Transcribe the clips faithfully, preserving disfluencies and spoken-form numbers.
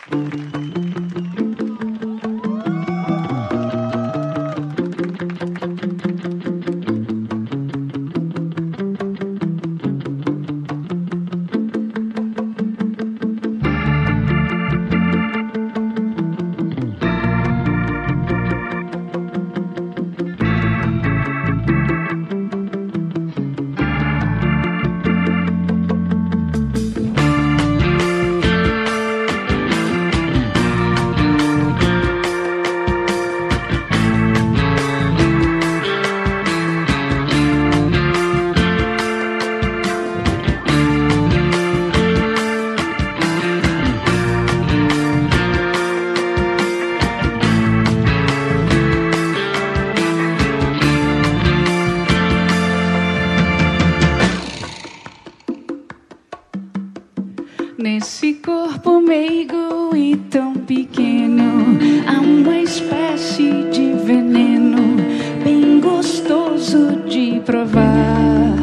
Nesse corpo meigo e tão pequeno, há uma espécie de veneno bem gostoso de provar.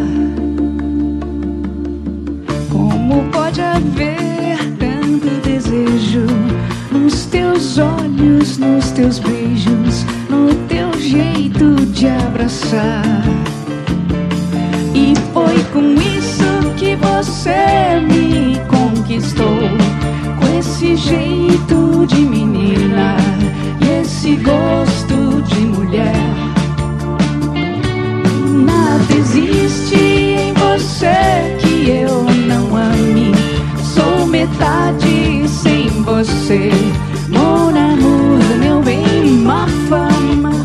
Como pode haver tanto desejo nos teus olhos, nos teus beijos, no teu jeito de abraçar? E foi com isso que você me conquistou, com esse jeito de menina e esse gosto de mulher. Nada existe em você que eu não ame, sou metade sem você, mon amour, meu bem, ma fama.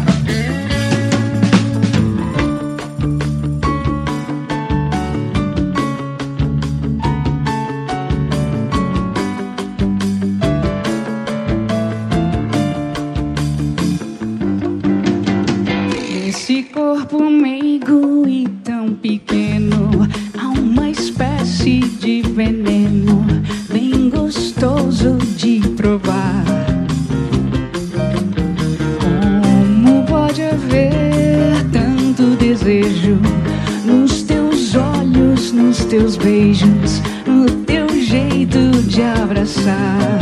Esse corpo meigo e tão pequeno, há uma espécie de veneno bem gostoso de provar. Como pode haver tanto desejo nos teus olhos, nos teus beijos, no teu jeito de abraçar?